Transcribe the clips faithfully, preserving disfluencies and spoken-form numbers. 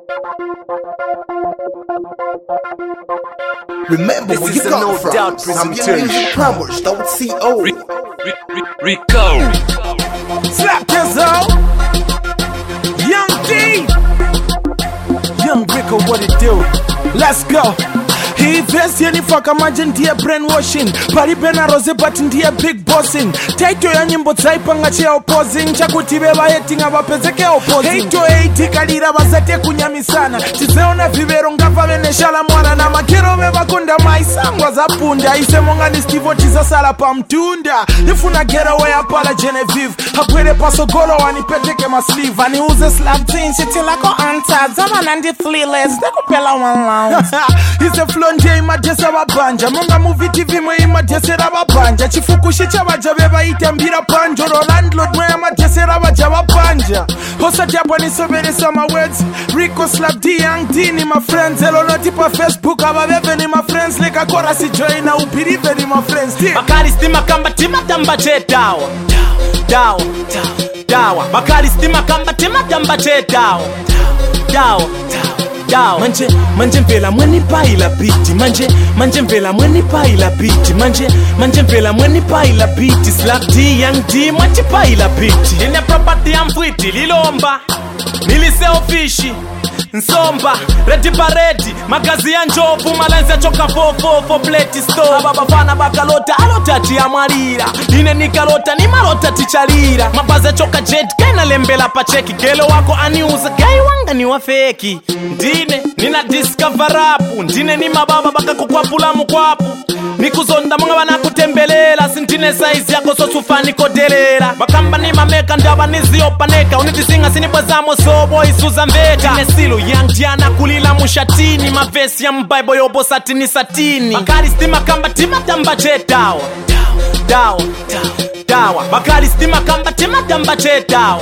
Remember This where is you a come no from. doubt Zambian presentation. Music Plumbers, don't C O. Re- re- re- Rico. Slap your zone. Young D. Young Rico, what it do? Let's go. Hii vesi yanifaka maje ndiye brainwashing palibe na rose but ndiye big bossing title ya nyimbo dzaipanga chia opposing chakuti beba hating abapezeke opposing hito eighty kalira bazate kunyamisana tizeona vivero ngava veneshala mwana na makero bebakunda maisangwa zapunda isemonga ni Steve tizasala pa mtunda nifuna getaway apala Genevieve hakwele pasogolo wanipeteke masleeve aniuze slap tin shiti lako anta zama nandi fleeless dekupela one lounge He's a flonje imadesa babanja monga movie T V mwe imadesera babanja chifukushi chabaja beba itambira panjo landlord mwe imadesera baja babanja hosa jabwa nisobere some words Rico slap D Young D ni my friends hello noti pa Facebook ababebe ni my friends leka kora si join na upirive ni my friends Bakari stima kamba tima tamba che dawa dawa dawa Bakari stima kamba tima tamba che dawa dawa dawa manje manje mvela mweni paila biti manje manje mvela mweni paila biti manje manje mvela mweni paila biti Slap D Young D mwachi paila biti nine property ya mfwiti lilomba nilise ofishi Nsomba, ready pa ready Magazi ya njovu, malanzi ya choka four four four plate store Ababa fana bakalota, alota tia marira Nine nikalota, ni malota ticharira Mabazi ya choka jet, kaina lembela pacheki Gelo wako aniuza, gai wanga ni wafeki Ndine, nina discover rapu Ndine ni mababa baka kukwapula mkwapu Nikuzonda mga wana kutembelela Sintine size yako so sufani kodelera Bakamba ni mameka ndaba nizi opaneka Unitisinga sinibwazamo so boy suza mbeka Nine silu Young Diana kulila mushatini Mavesi ya mbible yobo satini satini Bakari stima kamba tima tamba che dawa dawa dawa Bakari stima kamba tima tamba che dawa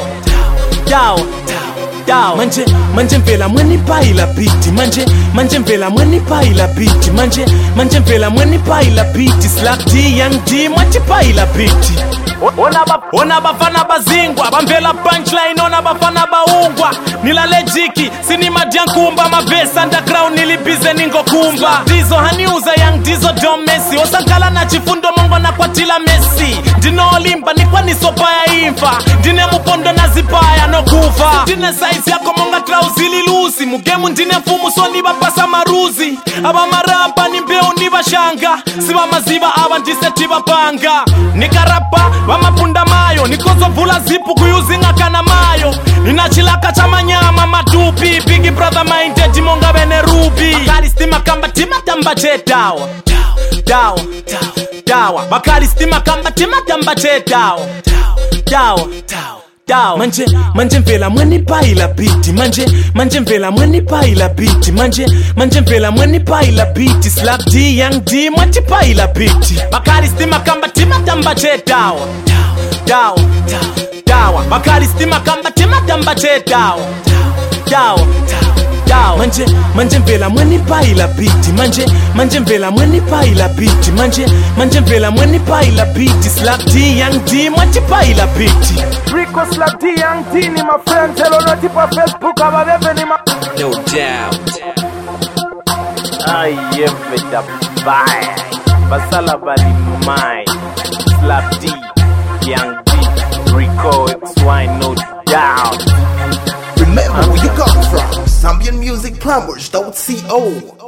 dawa dawa manje manje mvela mweni paila biti manje manje mvela mweni paila biti manje manje mvela mweni paila biti Slap D Young D mwachi paila biti Ona ba ona bafana bazingwa bamvela punchline ona bafana baungwa nilale jiki sini madyankumba mavesa underground nilibize ningo kumba dizo haniuza Young Dizo Don Messi osakala na chifundo mongo na kwatila Messi ndino olimba nikwa nisopaya imfa ndine mupondo na zipaya no kufa ndine size yako monga trauzili lusi mugemu ndine fumu so niba pasa maruzi aba marapa ni mbeu niba shanga siba maziba aba ndise tiba panga nikarapa wamapunda mayo nikozo vula zipu kuyuzinga kana mayo ninachilaka chama nyama matupi Big brother minded monga bene ruby Bakari stima kamba tima tamba che dawa dawa dawa Bakari stima kamba tima tamba che dawa dawa dawa manje manje mvela mweni paila biti manje manje mvela mweni paila biti manje manje mvela mweni paila biti Slap D Young D mwachi paila biti Bakari stima kamba tima tamba che dawa dawa dawa Bakari stima kamba tima tamba che dawa dawa dawa manje manje mvela mweni paila biti manje manje mvela mweni paila biti manje manje mvela mweni paila biti Slap D Young D mwachi paila biti Rico Slap D Young D ni my friends hello noti pa Facebook ababebe ni ma No doubt. I am the bye Basala bali mumai Slap D Young D Rico X Y no doubt Remember where you come from. Zambian Music Plumbers, don't C O.